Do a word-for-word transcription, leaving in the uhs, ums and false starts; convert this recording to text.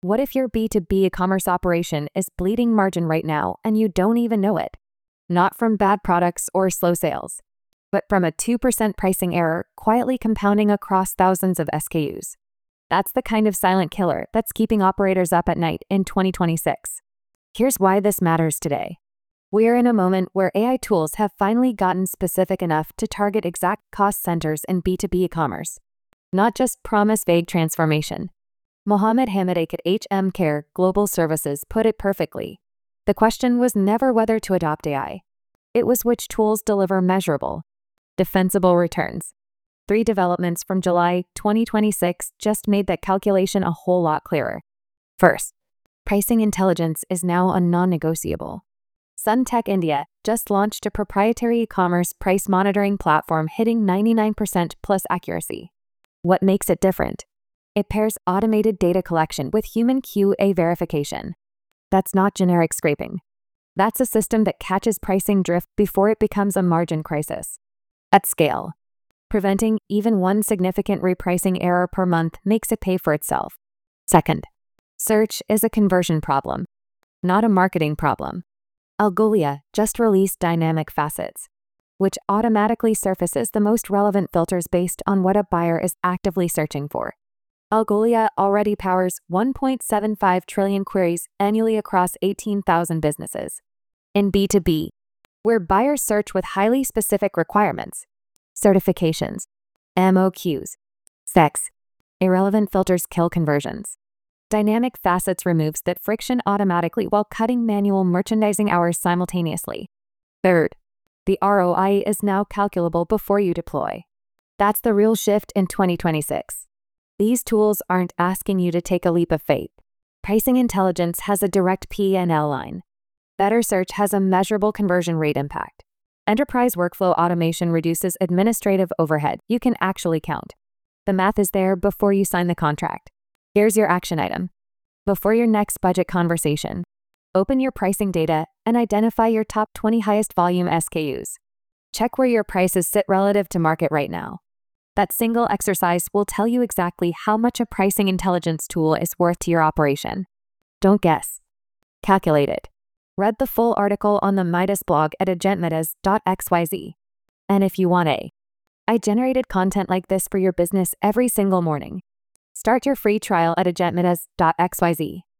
What if your B two B e-commerce operation is bleeding margin right now and you don't even know it? Not from bad products or slow sales, but from a two percent pricing error quietly compounding across thousands of S K Us. That's the kind of silent killer that's keeping operators up at night in twenty twenty-six. Here's why this matters today. We're in a moment where A I tools have finally gotten specific enough to target exact cost centers in B two B e-commerce, not just promise vague transformation. Mohammed Hamadek at H M Care Global Services put it perfectly. The question was never whether to adopt A I. It was which tools deliver measurable, defensible returns. Three developments from July twenty twenty-six just made that calculation a whole lot clearer. First, pricing intelligence is now a non-negotiable. Suntech India just launched a proprietary e-commerce price monitoring platform hitting ninety-nine percent plus accuracy. What makes it different? It pairs automated data collection with human Q A verification. That's not generic scraping. That's a system that catches pricing drift before it becomes a margin crisis. At scale, preventing even one significant repricing error per month makes it pay for itself. Second, search is a conversion problem, not a marketing problem. Algolia just released Dynamic Facets, which automatically surfaces the most relevant filters based on what a buyer is actively searching for. Algolia already powers one point seven five trillion queries annually across eighteen thousand businesses. In B two B, where buyers search with highly specific requirements, certifications, M O Qs, specs, irrelevant filters kill conversions. Dynamic Facets removes that friction automatically while cutting manual merchandising hours simultaneously. Third, the R O I is now calculable before you deploy. That's the real shift in twenty twenty-six. These tools aren't asking you to take a leap of faith. Pricing intelligence has a direct P and L line. Better search has a measurable conversion rate impact. Enterprise workflow automation reduces administrative overhead you can actually count. The math is there before you sign the contract. Here's your action item. Before your next budget conversation, open your pricing data and identify your top twenty highest volume S K Us. Check where your prices sit relative to market right now. That single exercise will tell you exactly how much a pricing intelligence tool is worth to your operation. Don't guess. Calculate it. Read the full article on the Midas blog at agentmidas dot x y z. And if you want a I generated content like this for your business every single morning. Start your free trial at agentmidas dot x y z.